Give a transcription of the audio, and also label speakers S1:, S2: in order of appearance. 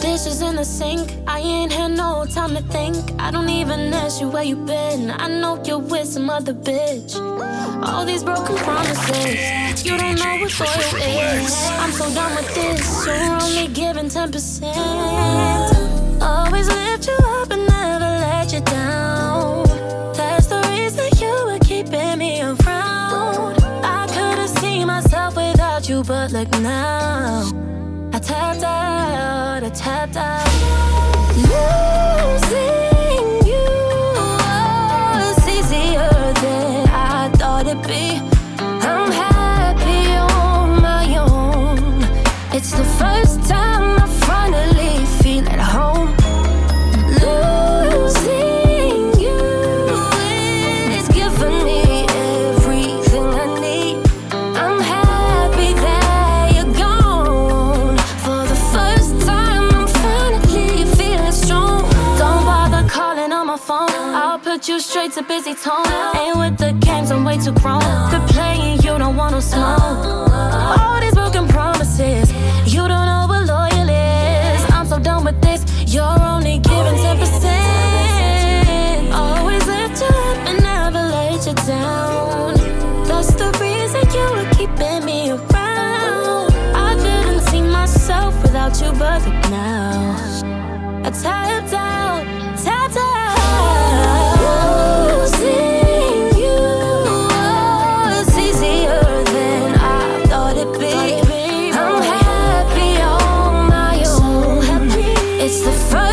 S1: dishes in the sink. I ain't had no time to think. I don't even ask you where you been. I know you're with some other bitch. All these broken promises, you don't know what loyal is. I'm so done with this. You're only giving 10%. Always lift you up and never let you down. That's the reason you were keeping me around. I could've seen myself without you, but look now. I tapped out, I tapped out. Losing you was easier than I thought it'd be. I'm happy on my own. It's the first time I finally feel at home. Losing you is giving me everything I need. I'm happy that you're gone. For the first time, I'm finally feeling strong. Don't bother calling on my phone. I'll put you straight to busy tone. Ain't with the games, I'm way too grown. Quit playing, you don't want no smoke. All these broken promises, you don't know what loyal is. I'm so done with this, you're only giving 10%. Always lift you up and never let you down. That's the reason you were keeping me around. I couldn't see myself without you, but look now. I tapped out, tapped out. Losing you was easier than I thought it'd be. I'm happy on my own. It's the first